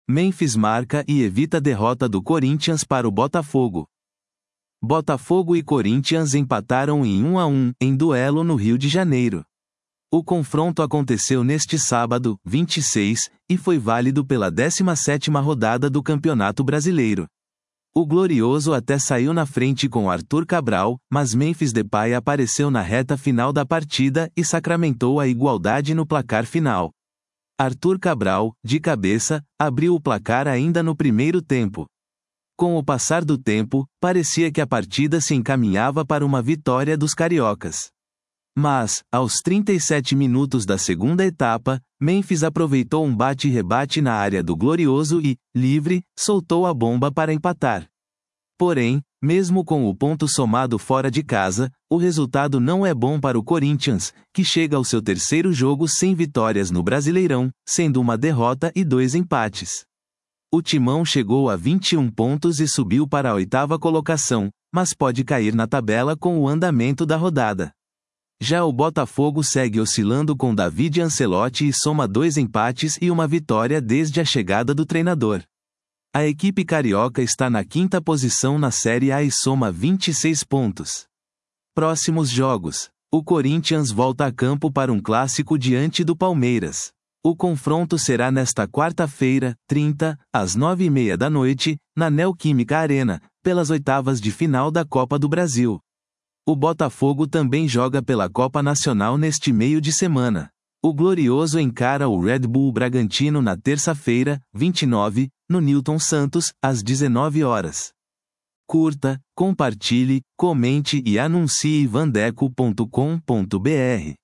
Memphis marca e evita a derrota do Corinthians para o Botafogo. Botafogo e Corinthians empataram em 1-1 em duelo no Rio de Janeiro. O confronto aconteceu neste sábado, 26, e foi válido pela 17ª rodada do Campeonato Brasileiro. O Glorioso até saiu na frente com Arthur Cabral, mas Memphis Depay apareceu na reta final da partida e sacramentou a igualdade no placar final. Arthur Cabral, de cabeça, abriu o placar ainda no primeiro tempo. Com o passar do tempo, parecia que a partida se encaminhava para uma vitória dos cariocas. Mas, aos 37 minutos da segunda etapa, Memphis aproveitou um bate-rebate na área do Glorioso e, livre, soltou a bomba para empatar. Porém, mesmo com o ponto somado fora de casa, o resultado não é bom para o Corinthians, que chega ao seu terceiro jogo sem vitórias no Brasileirão, sendo uma derrota e 2 empates. O Timão chegou a 21 pontos e subiu para a 8ª colocação, mas pode cair na tabela com o andamento da rodada. Já o Botafogo segue oscilando com David Ancelotti e soma 2 empates e uma vitória desde a chegada do treinador. A equipe carioca está na 5ª posição na Série A e soma 26 pontos. Próximos jogos. O Corinthians volta a campo para um clássico diante do Palmeiras. O confronto será nesta quarta-feira, 30, às 9h30 da noite, na Neoquímica Arena, pelas 8avas de final da Copa do Brasil. O Botafogo também joga pela Copa Nacional neste meio de semana. O Glorioso encara o Red Bull Bragantino na terça-feira, 29, no Newton Santos, às 19 horas. Curta, compartilhe, comente e anuncie vandeco.com.br.